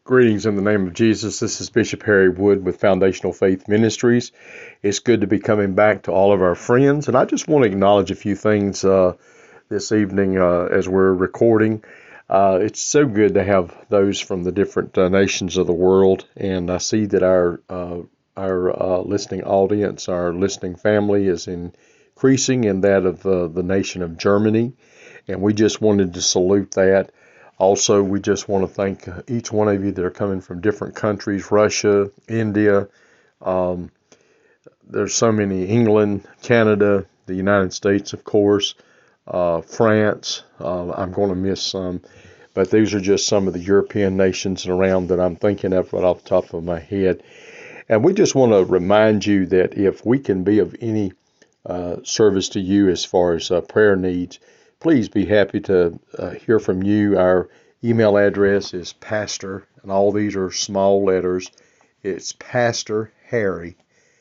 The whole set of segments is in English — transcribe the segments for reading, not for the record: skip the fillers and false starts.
Greetings in the name of Jesus. This is Bishop Harry Wood with Foundational Faith Ministries. It's good to be coming back to all of our friends, and I just want to acknowledge a few things this evening as we're recording. It's so good to have those from the different nations of the world, and I see that our listening audience, our listening family, is increasing in that of the nation of Germany, and we just wanted to salute that. Also, we just want to thank each one of you that are coming from different countries, Russia, India, um, there's so many, England, Canada, the United States, of course, France. I'm going to miss some, but these are just some of the European nations around that I'm thinking of right off the top of my head. And we just want to remind you that if we can be of any service to you as far as prayer needs, please be happy to hear from you. Our email address is pastor, and all these are small letters. It's Pastor Harry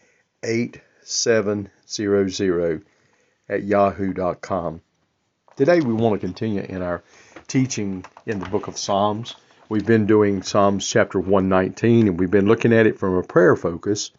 8700 at yahoo.com. Today we want to continue in our teaching in the book of Psalms. We've been doing Psalms chapter 119, and we've been looking at it from a prayer focus.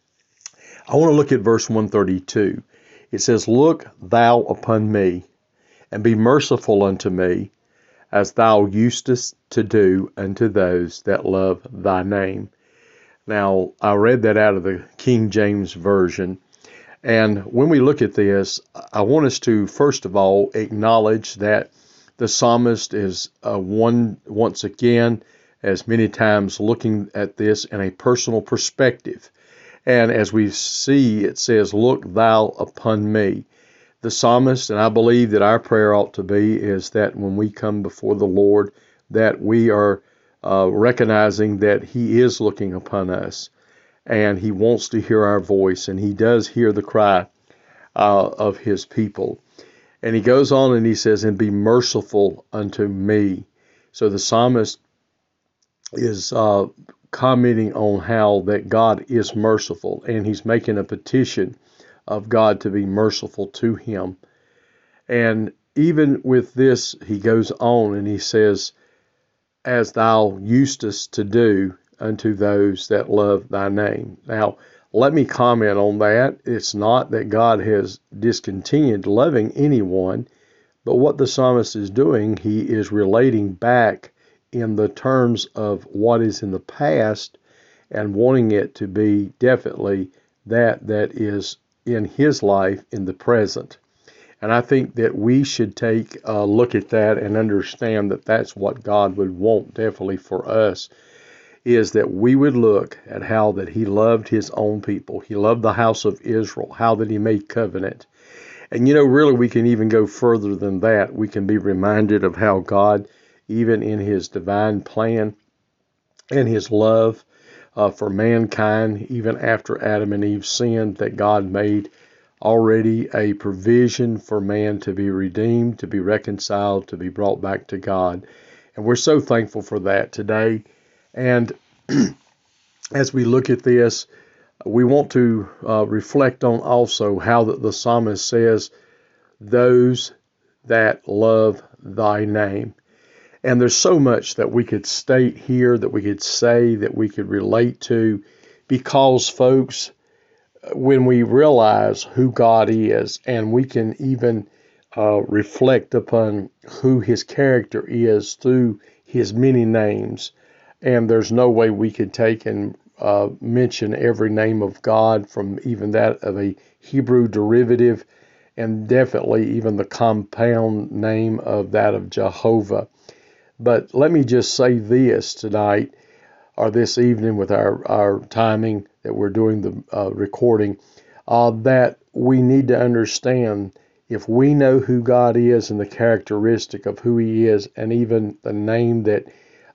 I want to look at verse 132. It says, "Look thou upon me, and be merciful unto me, as thou usest to do unto those that love thy name." Now, I read that out of the King James Version, and when we look at this, I want us to, first of all, acknowledge that the psalmist is once again, as many times, looking at this in a personal perspective. And as we see, it says, "Look thou upon me." The psalmist, and I believe that our prayer ought to be, is that when we come before the Lord, that we are recognizing that He is looking upon us, and He wants to hear our voice, and He does hear the cry of His people. And he goes on and he says, "And be merciful unto me." So the psalmist is commenting on how that God is merciful, and he's making a petition of God to be merciful to him. And even with this, he goes on and he says, "As thou usest to do unto those that love thy name." Now, let me comment on that. It's not that God has discontinued loving anyone, but what the psalmist is doing, he is relating back in the terms of what is in the past and wanting it to be definitely that is in his life in the present. And I think that we should take a look at that and understand that that's what God would want definitely for us, is that we would look at how that he loved his own people. He loved the house of Israel, how that he made covenant. And really we can even go further than that. We can be reminded of how God, even in his divine plan and his love for mankind, even after Adam and Eve sinned, that God made already a provision for man to be redeemed, to be reconciled, to be brought back to God. And we're so thankful for that today. And as we look at this, we want to reflect on also how the psalmist says, "Those that love thy name." And there's so much that we could state here, that we could say, that we could relate to, because, folks, when we realize who God is, and we can even reflect upon who his character is through his many names, and there's no way we could take and mention every name of God, from even that of a Hebrew derivative, and definitely even the compound name of that of Jehovah. But let me just say this tonight, or this evening with our timing that we're doing the recording, that we need to understand, if we know who God is and the characteristic of who he is, and even the name that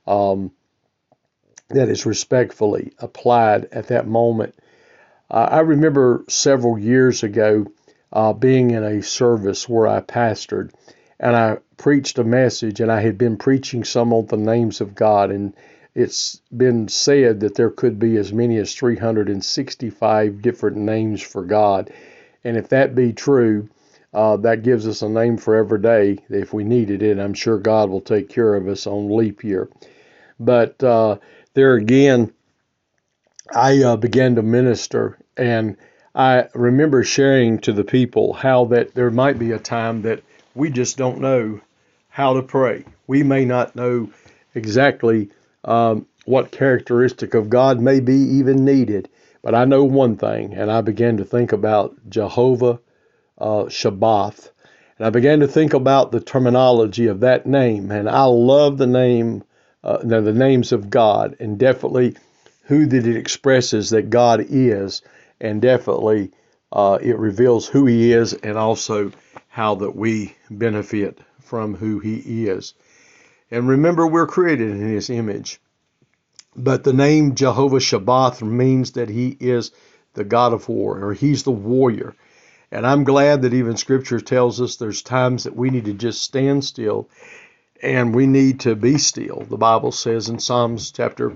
is respectfully applied at that moment. I remember several years ago being in a service where I pastored, and I preached a message, and I had been preaching some of the names of God, and it's been said that there could be as many as 365 different names for God. And if that be true, that gives us a name for every day if we needed it. I'm sure God will take care of us on leap year. But there again, I began to minister, and I remember sharing to the people how that there might be a time that we just don't know how to pray. We may not know exactly what characteristic of God may be even needed, but I know one thing, and I began to think about Jehovah Shabbath, and I began to think about the terminology of that name, and I love the names of God, and definitely who that it expresses that God is, and definitely it reveals who He is, and also how that we benefit from who He is. And remember, we're created in His image. But the name Jehovah Shabbath means that He is the God of war, or He's the warrior. And I'm glad that even Scripture tells us there's times that we need to just stand still and we need to be still. The Bible says in Psalms chapter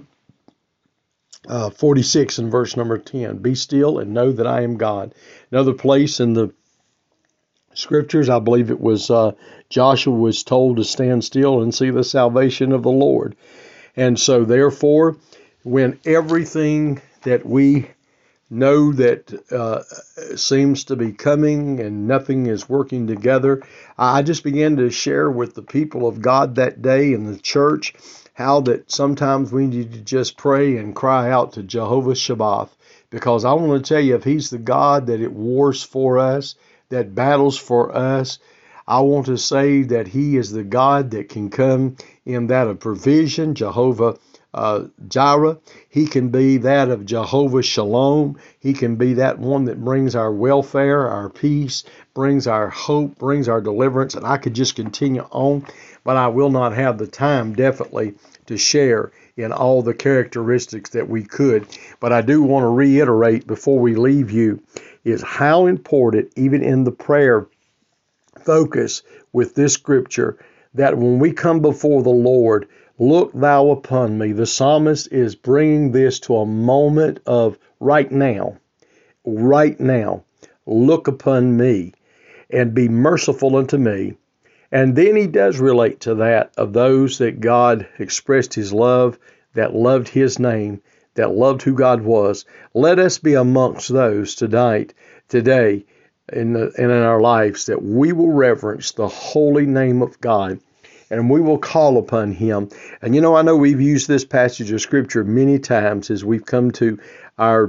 46 and verse number 10, be still and know that I am God. Another place in the Scriptures, I believe it was Joshua was told to stand still and see the salvation of the Lord. And so therefore, when everything that we know that seems to be coming and nothing is working together, I just began to share with the people of God that day in the church how that sometimes we need to just pray and cry out to Jehovah Shabbath, because I want to tell you, if He's the God that it wars for us, that battles for us, I want to say that He is the God that can come in that of provision, Jehovah Jireh. He can be that of Jehovah Shalom. He can be that one that brings our welfare, our peace, brings our hope, brings our deliverance. And I could just continue on, but I will not have the time definitely to share in all the characteristics that we could. But I do want to reiterate before we leave you is how important, even in the prayer focus with this scripture, that when we come before the Lord, look thou upon me. The psalmist is bringing this to a moment of right now, look upon me and be merciful unto me. And then he does relate to that of those that God expressed His love, that loved His name, that loved who God was. Let us be amongst those today, in our lives, that we will reverence the holy name of God and we will call upon Him. And I know we've used this passage of Scripture many times as we've come to our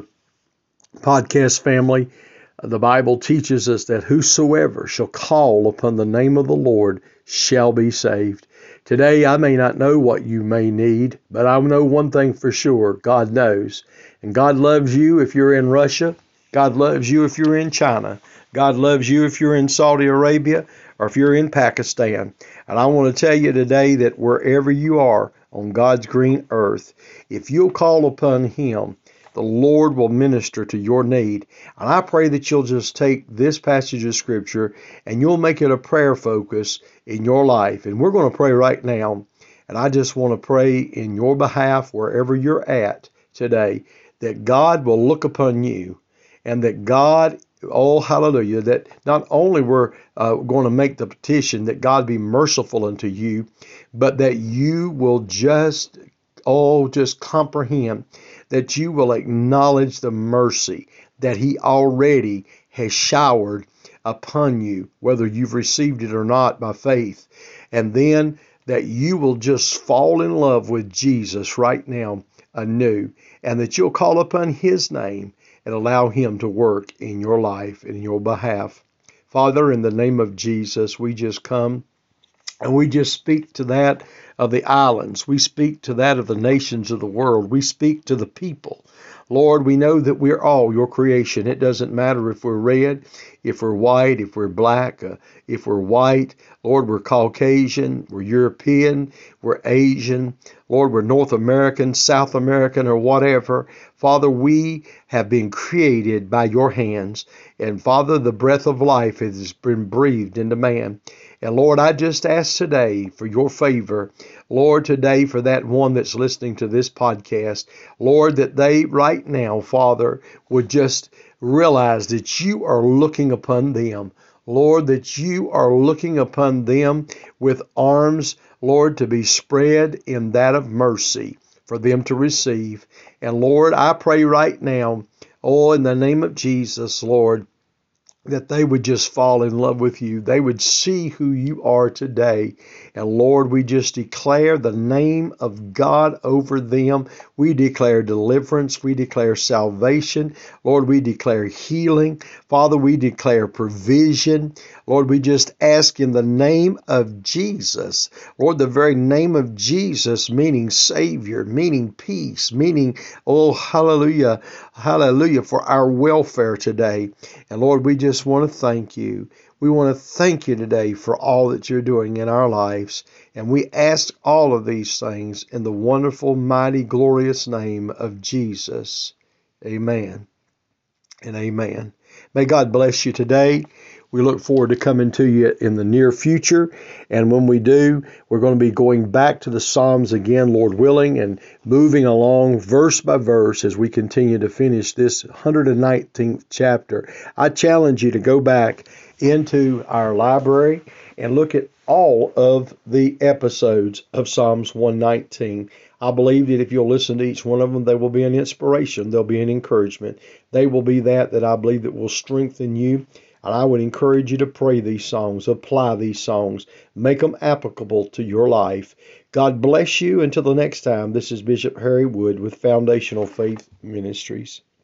podcast family. The Bible teaches us that whosoever shall call upon the name of the Lord shall be saved. Today, I may not know what you may need, but I know one thing for sure: God knows. And God loves you if you're in Russia. God loves you if you're in China. God loves you if you're in Saudi Arabia or if you're in Pakistan. And I want to tell you today that wherever you are on God's green earth, if you'll call upon Him, the Lord will minister to your need. And I pray that you'll just take this passage of Scripture and you'll make it a prayer focus in your life. And we're going to pray right now. And I just want to pray in your behalf, wherever you're at today, that God will look upon you and that God, oh, hallelujah, that not only we're going to make the petition that God be merciful unto you, but that you will just comprehend, that you will acknowledge the mercy that He already has showered upon you, whether you've received it or not by faith. And then that you will just fall in love with Jesus right now anew, and that you'll call upon His name and allow Him to work in your life and in your behalf. Father, in the name of Jesus, we just come and we just speak to that of the islands. We speak to that of the nations of the world. We speak to the people. Lord, we know that we're all your creation. It doesn't matter if we're red, if we're white, if we're black, if we're white. Lord, we're Caucasian, we're European, we're Asian. Lord, we're North American, South American, or whatever. Father, we have been created by your hands. And Father, the breath of life has been breathed into man. And Lord, I just ask today for your favor. Lord, today for that one that's listening to this podcast, Lord, that they right now, Father, would just realize that you are looking upon them. Lord, that you are looking upon them with arms, Lord, to be spread in that of mercy. for them to receive. And Lord, I pray right now, oh, in the name of Jesus, Lord, that they would just fall in love with you. They would see who you are today. And Lord, we just declare the name of God over them. We declare deliverance. We declare salvation. Lord, we declare healing. Father, we declare provision. Lord, we just ask in the name of Jesus. Lord, the very name of Jesus, meaning Savior, meaning peace, meaning, oh, hallelujah, hallelujah, for our welfare today. And Lord, we just want to thank you. We want to thank you today for all that you're doing in our lives. And we ask all of these things in the wonderful, mighty, glorious name of Jesus. Amen and amen. May God bless you today. We look forward to coming to you in the near future. And when we do, we're going to be going back to the Psalms again, Lord willing, and moving along verse by verse as we continue to finish this 119th chapter. I challenge you to go back into our library and look at all of the episodes of Psalms 119. I believe that if you'll listen to each one of them, they will be an inspiration. They'll be an encouragement. They will be that I believe that will strengthen you. And I would encourage you to pray these songs, apply these songs, make them applicable to your life. God bless you. Until the next time, this is Bishop Harry Wood with Foundational Faith Ministries.